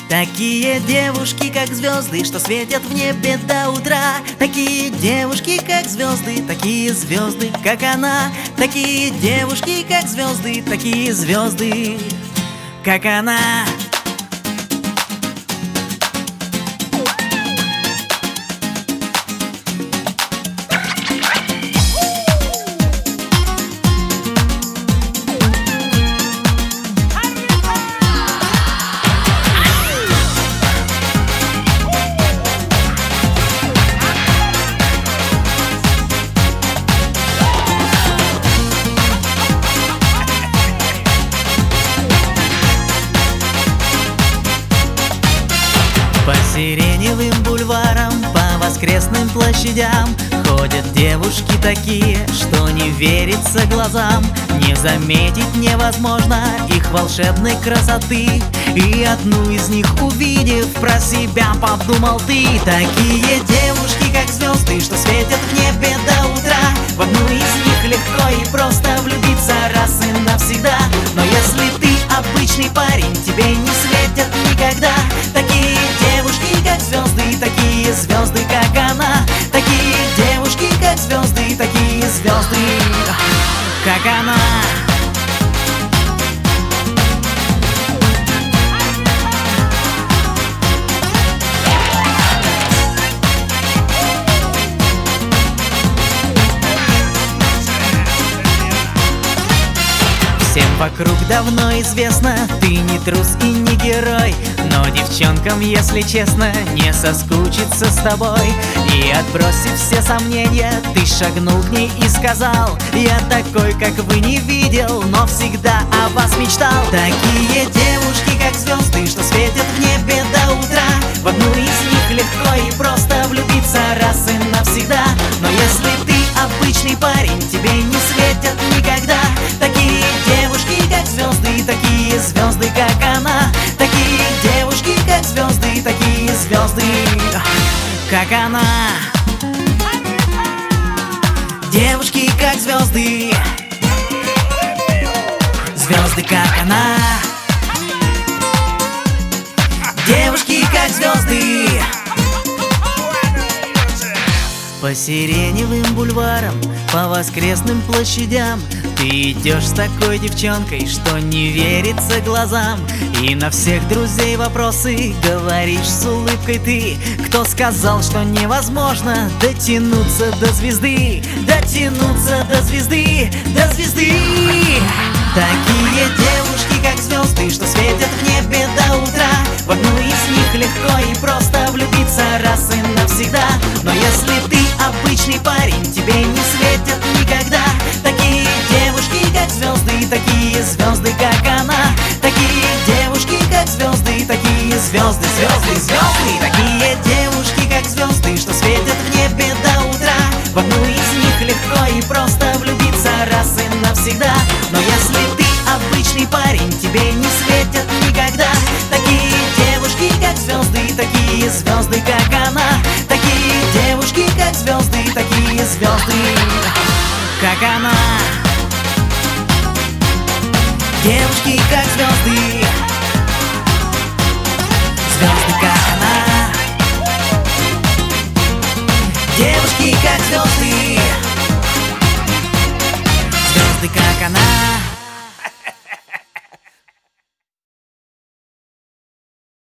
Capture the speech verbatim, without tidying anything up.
Такие девушки, как звезды, что светят в небе до утра. Такие девушки, как звезды, такие звезды, как она. Такие девушки, как звезды, такие звезды, как она. По сиреневым бульварам, по воскресным площадям ходят девушки такие, что не верится глазам. Не заметить невозможно их волшебной красоты, и одну из них увидев, про себя подумал ты. Такие девушки, как звезды, что светят в небе до утра. В одну из них легко и просто влюбиться раз и навсегда. Но если ты обычный парень, тебе не светят никогда такие девушки, как звезды, такие звезды, как она. Такие девушки, как звезды, такие звезды, как она. Всем вокруг давно известно, ты не трус и не герой. Но девчонкам, если честно, не соскучиться с тобой. И отбросив все сомнения, ты шагнул к ней и сказал: я такой, как вы, не видел, но всегда о вас мечтал. Такие девушки, как звезды, что светят в небе до утра. В одну из них легко и просто влюбиться раз и навсегда. Но если ты обычный парень, тебе не светят никогда такие девушки, как звезды, такие звезды, как она. Такие девушки, как звезды, такие звезды, как она. Девушки, как звезды, звезды, как она. Девушки, как звезды. По сиреневым бульварам, по воскресным площадям ты идешь с такой девчонкой, что не верится глазам. И на всех друзей вопросы говоришь с улыбкой ты. Кто сказал, что невозможно дотянуться до звезды? Дотянуться до звезды, до звезды. Такие девушки, как звезды, что светят в небе до утра. В одну из них легко и просто влюбиться раз и навсегда. Но если ты обычный парень, тебе не светят никогда такие девушки, как звезды, такие звезды, как она. Такие девушки, как звезды, такие звезды, звезды, звезды. Такие девушки, как звезды, что светят в небе до утра. В одну из них легко и просто влюбиться раз и навсегда. Но если ты обычный парень, тебе не светят никогда такие девушки, как звезды, такие звезды, как она. Такие девушки, как звезды, такие звезды, как она. Девушки,